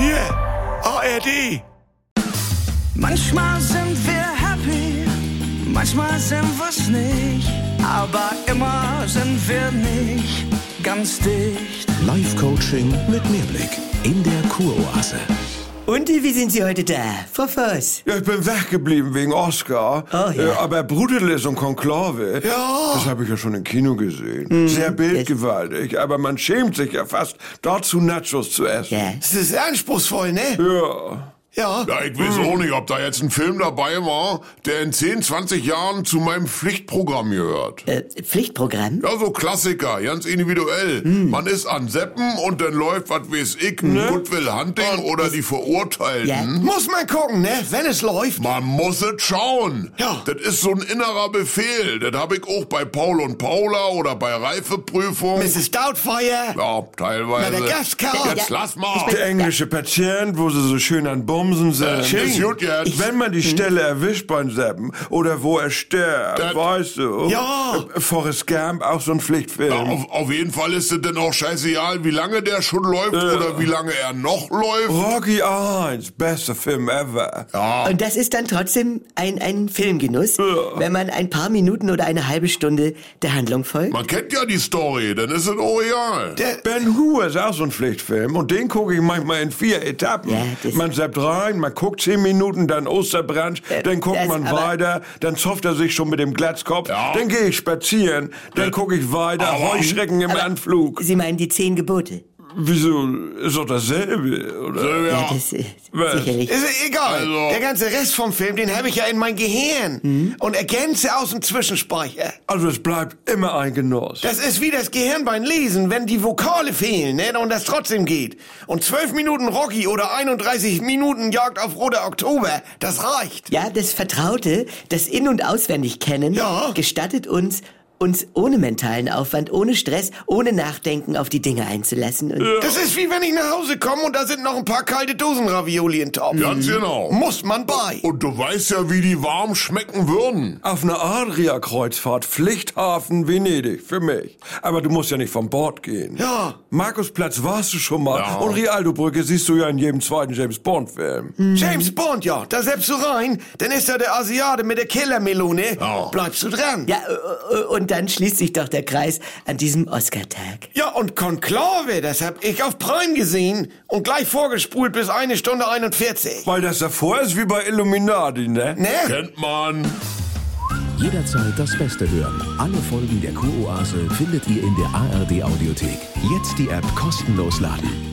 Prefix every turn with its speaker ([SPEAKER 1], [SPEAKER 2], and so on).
[SPEAKER 1] Hier, ARD.
[SPEAKER 2] Manchmal sind wir happy, manchmal sind wir's nicht, aber immer sind wir nicht ganz dicht.
[SPEAKER 3] Live-Coaching mit Mehrblick in der Kuroase.
[SPEAKER 4] Und wie sind Sie heute da, Frau Voss?
[SPEAKER 1] Ja, ich bin weggeblieben wegen Oscar.
[SPEAKER 4] Oh, ja.
[SPEAKER 1] Aber Brudeles und Konklave, das habe ich ja schon im Kino gesehen. Sehr bildgewaltig, aber man schämt sich ja fast, dazu Nachos zu essen.
[SPEAKER 4] Ja.
[SPEAKER 5] Das ist anspruchsvoll, ne?
[SPEAKER 1] Ja.
[SPEAKER 5] Ja.
[SPEAKER 6] Ja, ich weiß auch nicht, ob da jetzt ein Film dabei war, der in 10, 20 Jahren zu meinem Pflichtprogramm gehört.
[SPEAKER 4] Pflichtprogramm?
[SPEAKER 6] Ja, so Klassiker, ganz individuell. Man ist an Seppen und dann läuft, was weiß ich, Good Will Hunting oder die Verurteilten.
[SPEAKER 4] Ja.
[SPEAKER 5] Muss man gucken, ne? Wenn es läuft.
[SPEAKER 6] Man muss es schauen.
[SPEAKER 5] Ja.
[SPEAKER 6] Das ist so ein innerer Befehl. Das habe ich auch bei Paul und Paula oder bei Reifeprüfung.
[SPEAKER 5] Mrs. Doubtfire.
[SPEAKER 6] Ja, teilweise.
[SPEAKER 5] Madagaskar.
[SPEAKER 6] Jetzt lass mal.
[SPEAKER 1] Der englische Patient, wo sie so schön an Bumsen sind.
[SPEAKER 6] Ist gut jetzt.
[SPEAKER 1] Wenn man die Stelle erwischt beim Seppen oder wo er stirbt,
[SPEAKER 6] Das-
[SPEAKER 1] weißt du?
[SPEAKER 5] Ja.
[SPEAKER 1] Forrest Gump, auch so ein Pflichtfilm.
[SPEAKER 6] Ja, auf jeden Fall ist es denn auch scheißegal, wie lange der schon läuft oder wie lange er noch läuft.
[SPEAKER 1] Rocky 1, bester Film ever.
[SPEAKER 6] Ja.
[SPEAKER 4] Und das ist dann trotzdem ein Filmgenuss, wenn man ein paar Minuten oder eine halbe Stunde der Handlung folgt?
[SPEAKER 6] Man kennt ja die Story, dann ist es auch egal.
[SPEAKER 1] Ben Hur ist auch so ein Pflichtfilm und den gucke ich manchmal in 4 Etappen.
[SPEAKER 4] Ja, das-
[SPEAKER 1] Man seppt rein, man guckt 10 Minuten, dann Osterbrunch, dann guckt
[SPEAKER 4] das
[SPEAKER 1] man
[SPEAKER 4] aber-
[SPEAKER 1] weiter, dann zofft er sich schon mit dem Glatzkopf,
[SPEAKER 6] Ja.
[SPEAKER 1] dann gehe ich spazieren, dann gucke ich weiter,
[SPEAKER 6] Aber-
[SPEAKER 1] Heuschrecken im
[SPEAKER 4] aber-
[SPEAKER 1] Anflug.
[SPEAKER 4] Sie meinen die 10 Gebote?
[SPEAKER 1] Wieso, ist doch dasselbe, oder?
[SPEAKER 6] Ja.
[SPEAKER 4] Das
[SPEAKER 1] Was?
[SPEAKER 4] sicherlich.
[SPEAKER 5] Ist egal.
[SPEAKER 6] Also-
[SPEAKER 5] Der ganze Rest vom Film, den habe ich ja in mein Gehirn. Und ergänze aus dem Zwischenspeicher.
[SPEAKER 1] Also es bleibt immer ein Genuss.
[SPEAKER 5] Das ist wie das Gehirn beim Lesen, wenn die Vokale fehlen, ne? Und das trotzdem geht. Und 12 Minuten Rocky oder 31 Minuten Jagd auf Roter Oktober, das reicht.
[SPEAKER 4] Ja, das Vertraute, das In- und Auswendig-Kennen
[SPEAKER 5] Ja.
[SPEAKER 4] gestattet uns ohne mentalen Aufwand, ohne Stress, ohne Nachdenken auf die Dinge einzulassen. Und
[SPEAKER 5] Das ist wie wenn ich nach Hause komme und da sind noch ein paar kalte Dosenravioli in Topf.
[SPEAKER 6] Ganz genau.
[SPEAKER 5] Muss man bei.
[SPEAKER 6] Und du weißt ja, wie die warm schmecken würden.
[SPEAKER 1] Auf einer Adria-Kreuzfahrt, Pflichthafen Venedig, für mich. Aber du musst ja nicht vom Bord gehen.
[SPEAKER 5] Ja.
[SPEAKER 1] Markusplatz warst du schon mal.
[SPEAKER 6] Ja.
[SPEAKER 1] Und Rialto-Brücke siehst du ja in jedem zweiten James-Bond-Film.
[SPEAKER 5] James Bond, ja. Da selbst du rein, dann ist da der Asiate mit der Killermelone.
[SPEAKER 6] Ja.
[SPEAKER 5] Bleibst du dran.
[SPEAKER 4] ja, und dann schließt sich doch der Kreis an diesem Oscar-Tag.
[SPEAKER 5] Ja, und Konklave, das hab ich auf Prime gesehen und gleich vorgespult bis 1 Stunde 41.
[SPEAKER 1] Weil das davor ist wie bei Illuminati, ne?
[SPEAKER 5] Ne?
[SPEAKER 6] Kennt man.
[SPEAKER 3] Jederzeit das Beste hören. Alle Folgen der Kuroase findet ihr in der ARD Audiothek. Jetzt die App kostenlos laden.